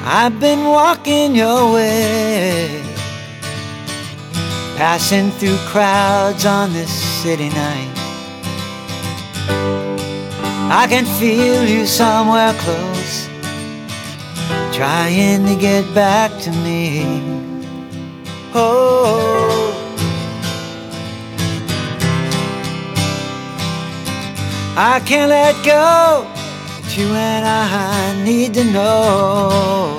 I've been walking your way, passing through crowds on this city night. I can feel you somewhere close, trying to get back to me. Oh, I can't let go, but you and I need to know.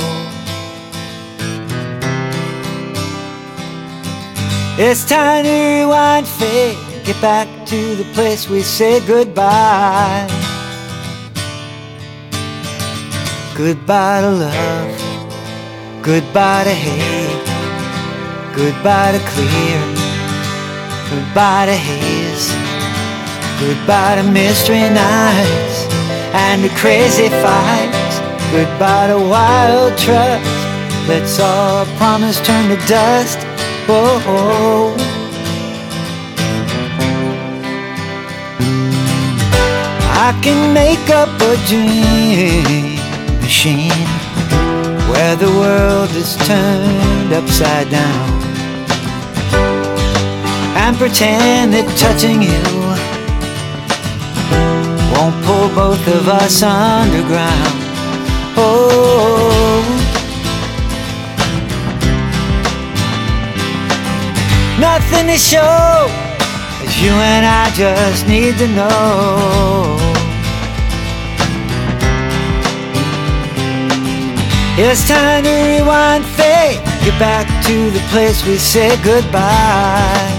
It's time to rewind, fate, get back to the place we said goodbye. Goodbye to love, goodbye to hate, goodbye to clear, goodbye to haze, goodbye to mystery nights and the crazy fights, goodbye to wild trust. Let's all promise turn to dust. Oh, I can make up a dream machine where the world is turned upside down, and pretend that touching you won't pull both of us underground. Oh, nothing to show, as you and I just need to know. It's time to rewind, fate, get back to the place we said goodbye.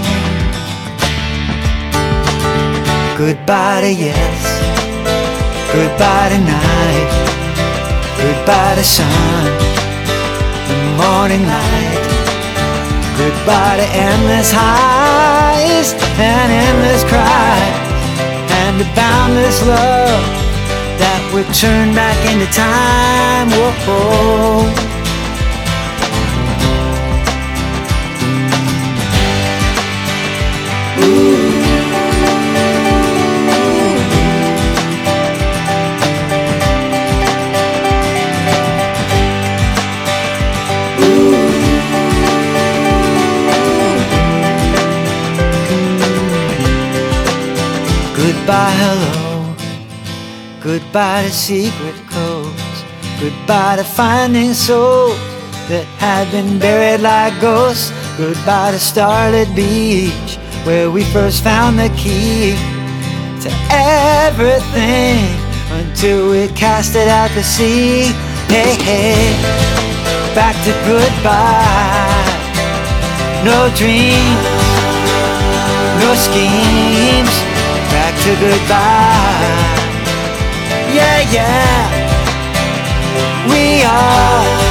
Goodbye to yes, goodbye to night, goodbye to sun, the morning light. Goodbye to endless highs and endless cries, and the boundless love that would turn back into time. Whoa. Goodbye, hello, goodbye to secret codes, goodbye to finding souls that had been buried like ghosts, goodbye to starlit beach where we first found the key to everything until we cast it out to sea. Hey, hey, back to goodbye. No dreams, no schemes, back to goodbye. Yeah, yeah, we are